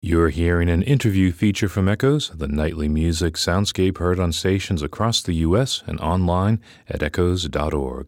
You're hearing an interview feature from Echoes, the nightly music soundscape heard on stations across the U.S. and online at echoes.org.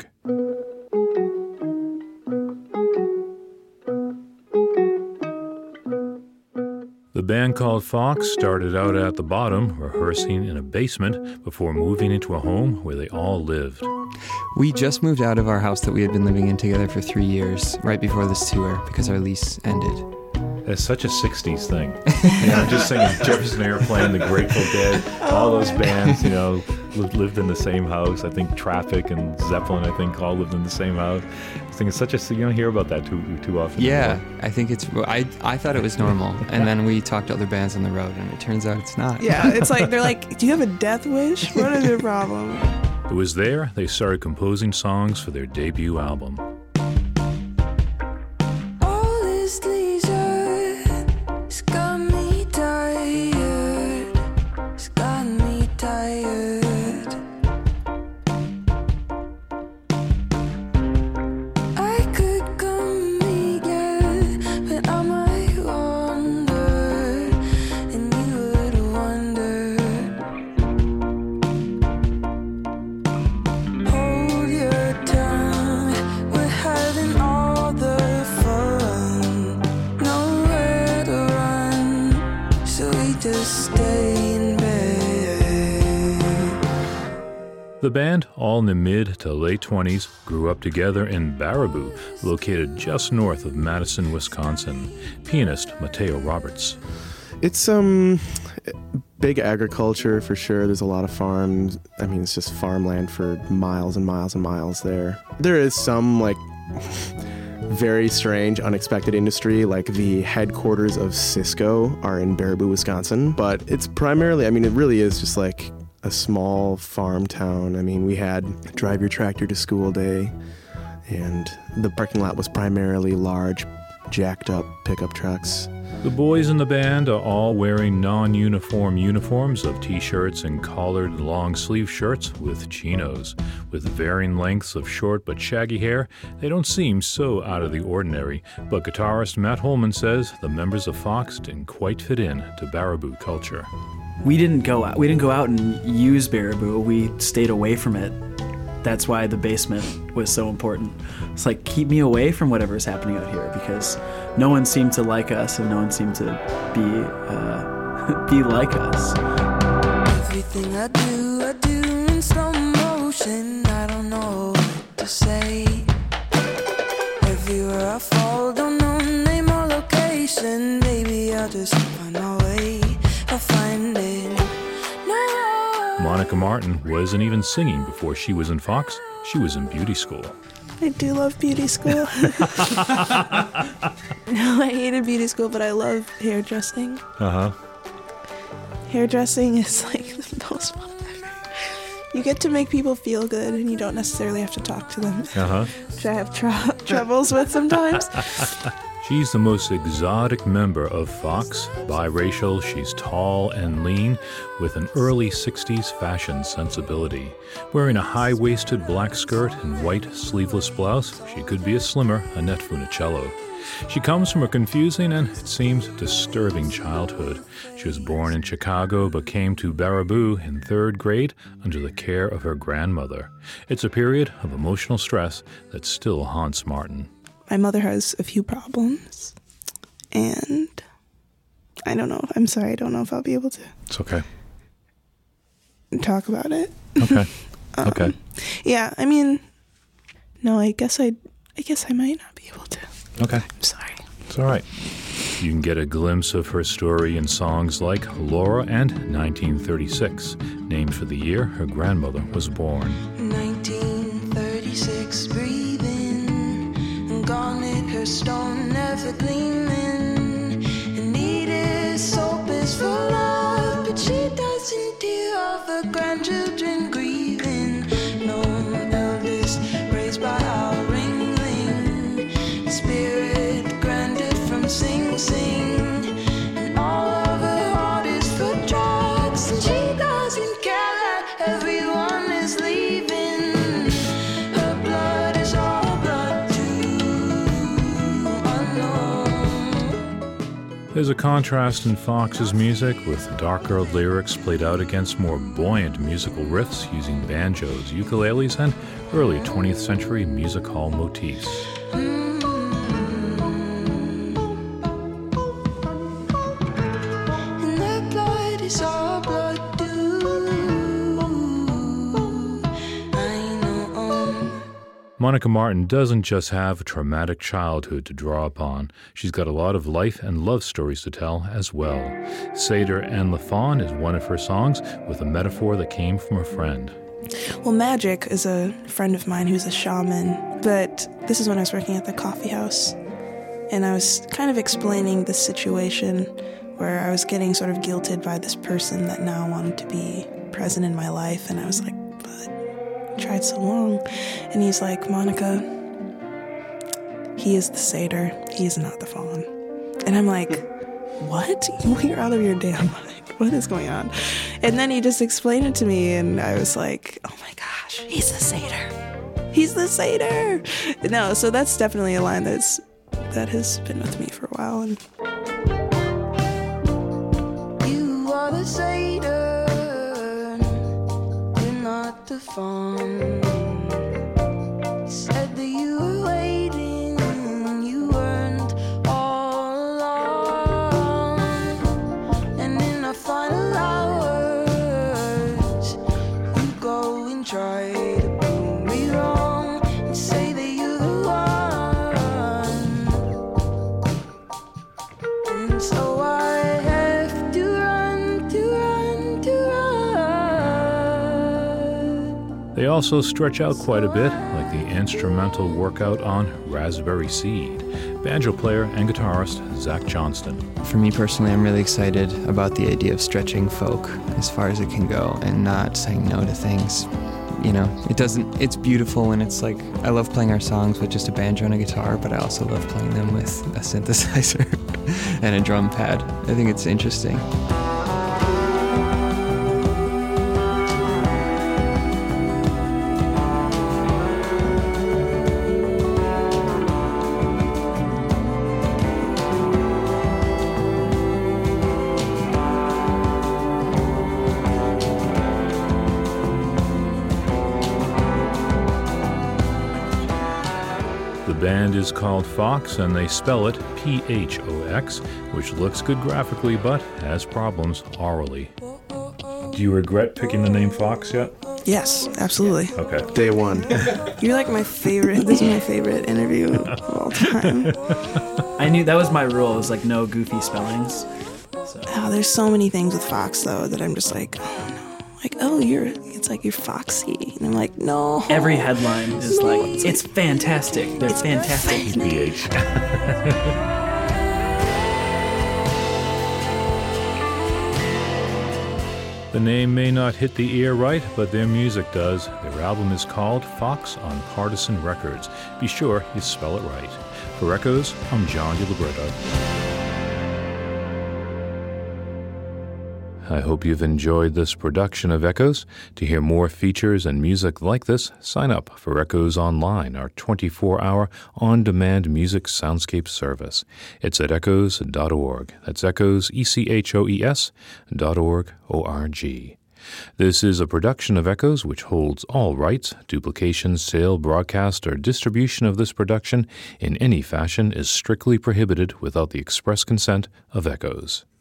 The band called Fox started out at the bottom, rehearsing in a basement before moving into a home where they all lived. We just moved out of our house that we had been living in together for 3 years, right before this tour, because our lease ended. It's such a 60s thing. I'm just thinking Jefferson Airplane, The Grateful Dead, all those bands, lived in the same house. I think Traffic and Zeppelin, all lived in the same house. I think it's such a, you don't hear about that too often. Yeah, anymore. I think I thought it was normal. And then we talked to other bands on the road, and it turns out it's not. Yeah, it's like, they're like, do you have a death wish? What is your problem? It was there they started composing songs for their debut album. The band, all in the mid to late 20s, grew up together in Baraboo, located just north of Madison, Wisconsin. Pianist Mateo Roberts. It's big agriculture for sure. There's a lot of farms. I mean, it's just farmland for miles and miles and miles there. There is some very strange, unexpected industry, like the headquarters of Cisco are in Baraboo, Wisconsin. But it's primarily, it really is just like a small farm town. We had drive your tractor to school day, and the parking lot was primarily large, jacked up pickup trucks. The boys in the band are all wearing non-uniform uniforms of t-shirts and collared long-sleeve shirts with chinos. With varying lengths of short but shaggy hair, they don't seem so out of the ordinary, but guitarist Matt Holman says the members of Fox didn't quite fit in to Baraboo culture. We didn't go out and use Baraboo. We stayed away from it. That's why the basement was so important. It's like, keep me away from whatever's happening out here, because no one seemed to like us and no one seemed to be like us. Everything I do in slow motion. I don't know what to say. Everywhere I fall, don't know name or location. Maybe I'll just find my way. I'll find it. No. Monica Martin wasn't even singing before she was in Fox. She was in beauty school. I do love beauty school. I hated beauty school, but I love hairdressing. Uh-huh. Hairdressing is like the most fun ever. You get to make people feel good, and you don't necessarily have to talk to them. Uh-huh. Which I have troubles with sometimes. She's the most exotic member of Fox. Biracial, she's tall and lean, with an early 60s fashion sensibility. Wearing a high-waisted black skirt and white sleeveless blouse, she could be a slimmer Annette Funicello. She comes from a confusing and, it seems, disturbing childhood. She was born in Chicago but came to Baraboo in 3rd grade under the care of her grandmother. It's a period of emotional stress that still haunts Martin. My mother has a few problems, and I don't know. I'm sorry, I don't know if I'll be able to. It's okay. Talk about it. Okay. Okay. Yeah, no, I guess I might not be able to. Okay. I'm sorry. It's all right. You can get a glimpse of her story in songs like Laura and 1936, named for the year her grandmother was born. 1936, breathing. Garnet, her stone never gleaming. And needed soap is for love, but she doesn't hear of her grandchildren grieving. No Elvis raised by our ringling. Spirit granted from Sing Sing. And all of her heart is for drugs, and she doesn't care that everyone is leaving. Her blood is all blood too unknown. There's a contrast in Fox's music, with darker lyrics played out against more buoyant musical riffs using banjos, ukuleles, and early 20th century music hall motifs. And their blood is our blood too. I know. Monica Martin doesn't just have a traumatic childhood to draw upon. She's got a lot of life and love stories to tell as well. Seder and Le Fawn is one of her songs with a metaphor that came from a friend. Well, Magic is a friend of mine who's a shaman, but this is when I was working at the coffee house, and I was kind of explaining this situation where I was getting sort of guilted by this person that now wanted to be present in my life, and I was like, but I tried so long. And he's like, Monica, he is the satyr, he is not the fawn. And I'm like, what? You're out of your damn mind. What is going on? And then he just explained it to me, and I was like, oh my gosh, he's the satyr. He's the satyr. No, so that's definitely a line that has been with me for a while. And You are the satyr, you're not the fawn. Said that you were waiting, you weren't all alone. And in our final hours, you go and try to prove me wrong and say that you're the one. And so I have to run, to run, to run. They also stretch out quite a bit, like the instrumental workout on Raspberry Seed. Banjo player and guitarist Zach Johnston. For me personally, I'm really excited about the idea of stretching folk as far as it can go and not saying no to things. You know, it's beautiful when it's like, I love playing our songs with just a banjo and a guitar, but I also love playing them with a synthesizer and a drum pad. I think it's interesting. The band is called Fox, and they spell it P-H-O-X, which looks good graphically but has problems orally. Do you regret picking the name Fox yet? yes, absolutely. Okay. Day one. You're like my favorite. This is my favorite interview of all time. I knew that was my rule. It was like no goofy spellings. Oh, there's so many things with Fox though that I'm just like, oh no. Like, oh, it's like you're Foxy. And I'm like, no. Every headline is No, like, it's it's fantastic. They're fantastic. PH. The name may not hit the ear right, but their music does. Their album is called Fox on Partisan Records. Be sure you spell it right. For Echoes, I'm John DiLibretto. I hope you've enjoyed this production of Echoes. To hear more features and music like this, sign up for Echoes Online, our 24-hour on-demand music soundscape service. It's at echoes.org. That's Echoes, ECHOES.org, O-R-G. This is a production of Echoes which holds all rights. Duplication, sale, broadcast, or distribution of this production in any fashion is strictly prohibited without the express consent of Echoes.